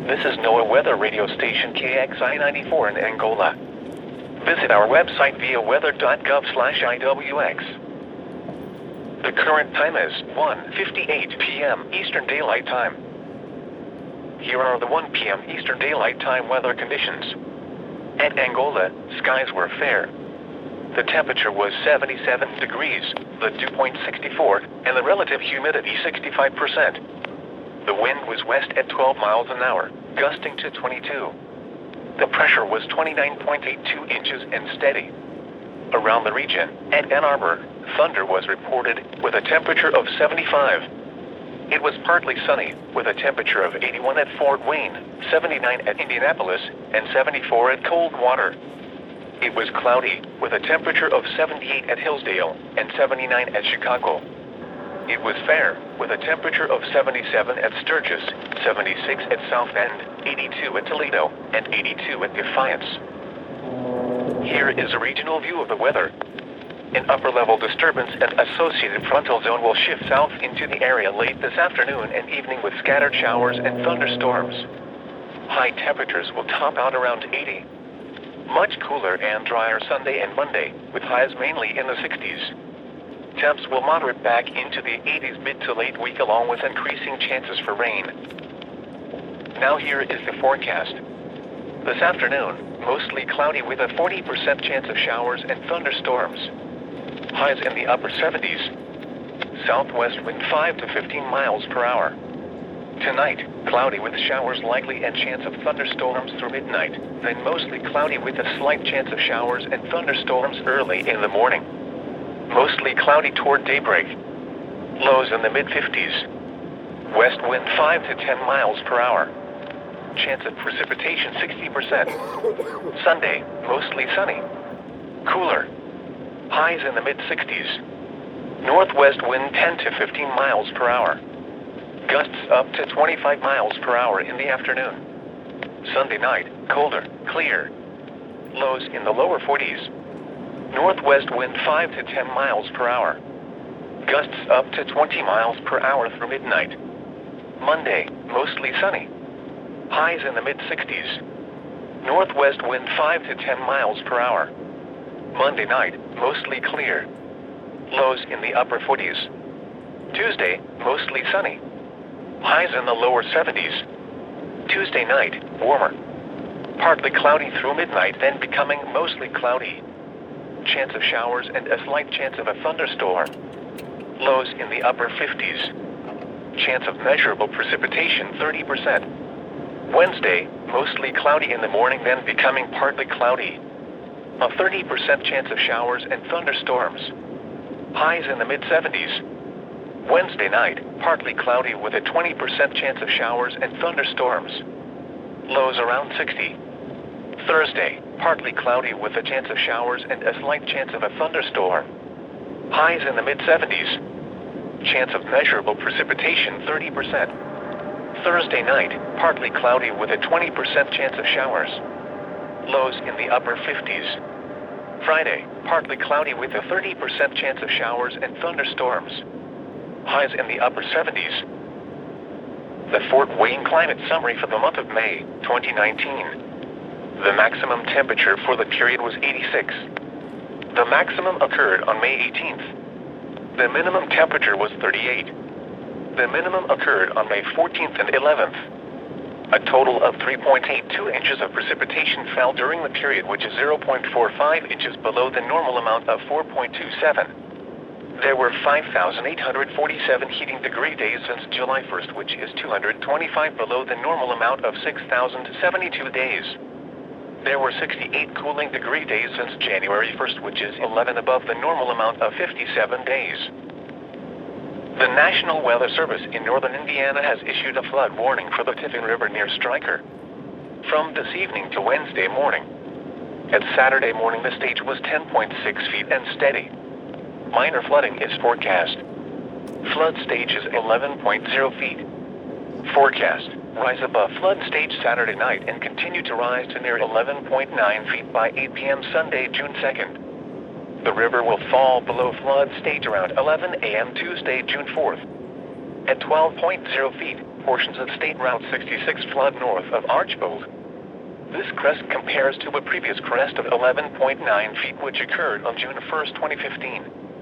This is NOAA weather radio station KXI-94 in Angola. Visit our website via weather.gov/IWX. The current time is 1:58 p.m. Eastern Daylight Time. Here are the 1 p.m. Eastern Daylight Time weather conditions. At Angola, skies were fair. The temperature was 77 degrees, the dew point 64, and the relative humidity 65%. The wind was west at 12 miles an hour, gusting to 22. The pressure was 29.82 inches and steady. Around the region, at Ann Arbor, thunder was reported with a temperature of 75. It was partly sunny, with a temperature of 81 at Fort Wayne, 79 at Indianapolis, and 74 at Coldwater. It was cloudy, with a temperature of 78 at Hillsdale and 79 at Chicago. It was fair, with a temperature of 77 at Sturgis, 76 at South Bend, 82 at Toledo, and 82 at Defiance. Here is a regional view of the weather. An upper-level disturbance and associated frontal zone will shift south into the area late this afternoon and evening with scattered showers and thunderstorms. High temperatures will top out around 80. Much cooler and drier Sunday and Monday, with highs mainly in the 60s. Temps will moderate back into the 80s mid to late week along with increasing chances for rain. Now here is the forecast. This afternoon, mostly cloudy with a 40% chance of showers and thunderstorms. Highs in the upper 70s. Southwest wind 5 to 15 miles per hour. Tonight, cloudy with showers likely and chance of thunderstorms through midnight, then mostly cloudy with a slight chance of showers and thunderstorms early in the morning. Mostly cloudy toward daybreak. Lows in the mid-50s. West wind 5 to 10 miles per hour. Chance of precipitation 60%. Sunday, mostly sunny. Cooler. Highs in the mid-60s. Northwest wind 10 to 15 miles per hour. Gusts up to 25 miles per hour in the afternoon. Sunday night, colder, clear. Lows in the lower 40s. Northwest wind 5 to 10 miles per hour. Gusts up to 20 miles per hour through midnight. Monday, mostly sunny. Highs in the mid-60s. Northwest wind 5 to 10 miles per hour. Monday night, mostly clear. Lows in the upper 40s. Tuesday, mostly sunny. Highs in the lower 70s. Tuesday night, warmer. Partly cloudy through midnight, then becoming mostly cloudy. Chance of showers and a slight chance of a thunderstorm. Lows in the upper 50s. Chance of measurable precipitation 30%. Wednesday, mostly cloudy in the morning, then becoming partly cloudy. A 30% chance of showers and thunderstorms. Highs in the mid-70s. Wednesday night, partly cloudy with a 20% chance of showers and thunderstorms. Lows around 60. Thursday, partly cloudy with a chance of showers and a slight chance of a thunderstorm. Highs in the mid-70s. Chance of measurable precipitation 30%. Thursday night, partly cloudy with a 20% chance of showers. Lows in the upper 50s. Friday, partly cloudy with a 30% chance of showers and thunderstorms. Highs in the upper 70s. The Fort Wayne climate summary for the month of May, 2019. The maximum temperature for the period was 86. The maximum occurred on May 18th. The minimum temperature was 38. The minimum occurred on May 14th and 11th. A total of 3.82 inches of precipitation fell during the period, which is 0.45 inches below the normal amount of 4.27. There were 5,847 heating degree days since July 1st, which is 225 below the normal amount of 6,072 days. There were 68 cooling degree days since January 1st, which is 11 above the normal amount of 57 days. The National Weather Service in northern Indiana has issued a flood warning for the Tiffin River near Stryker. From this evening to Wednesday morning. At Saturday morning, the stage was 10.6 feet and steady. Minor flooding is forecast. Flood stage is 11.0 feet. Forecast. Rise above flood stage Saturday night and continue to rise to near 11.9 feet by 8 p.m. Sunday, June 2nd. The river will fall below flood stage around 11 a.m. Tuesday, June 4th. At 12.0 feet, portions of State Route 66 flood north of Archbold. This crest compares to a previous crest of 11.9 feet which occurred on June 1, 2015.